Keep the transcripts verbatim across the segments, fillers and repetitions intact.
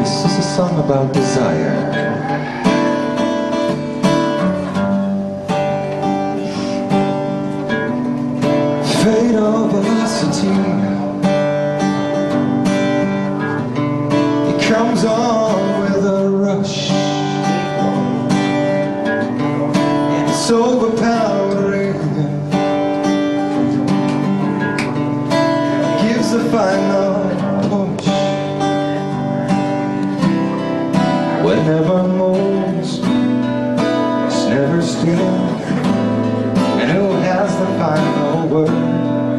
This is a song about desire. Fatal velocity, it comes on with a rush, and it's overpowering, gives a final push. Whatever moves, it's never still. And who has the final word?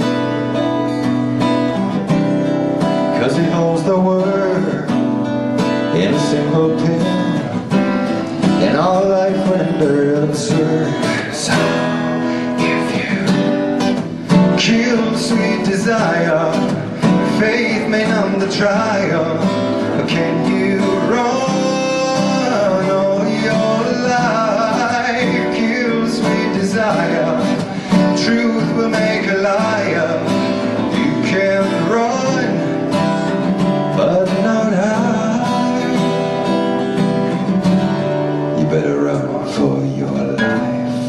Cause he holds the word in a single pill, and all life rendered absurd. So if you kill sweet desire, faith may numb the trial. But can you run? Truth will make a liar. You can run, but not hide. You better run for your life.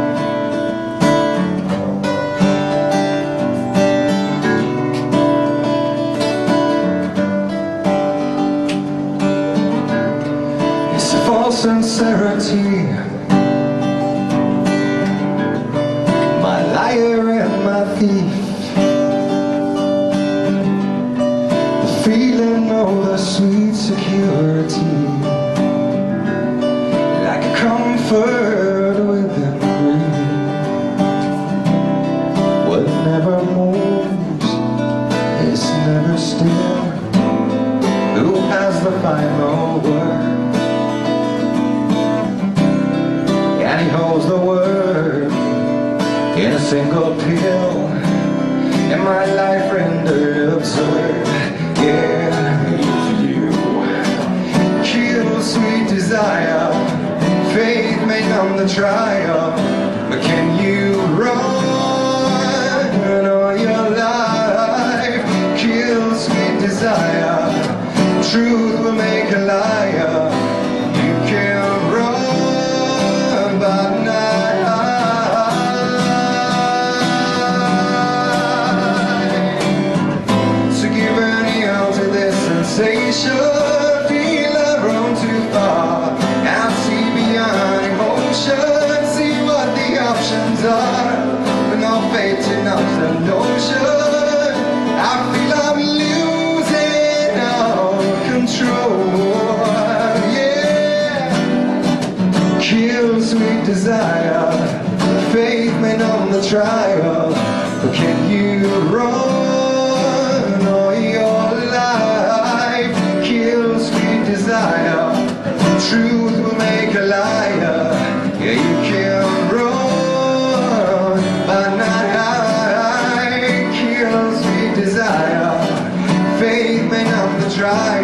It's a false sincerity, liar and my thief, the feeling of the sweet security, like a comfort within grief. What never moves is never still. Who has the final word? And he holds the word in a single pill, and my life rendered absurd. Yeah, if you kill sweet desire, faith may numb the trial. But can you run all your life? Kill sweet desire, truth will make a liar. You can run, but not sensation. Feel I've run too far, and see beyond emotion, see what the options are. But no fate enough the notion. I feel I'm losing all control. Yeah, kill sweet desire, faith may numb the trial. But can you run? Truth will make a liar. Yeah, you can run, but not hide. Kill sweet desire, faith may numb the trial.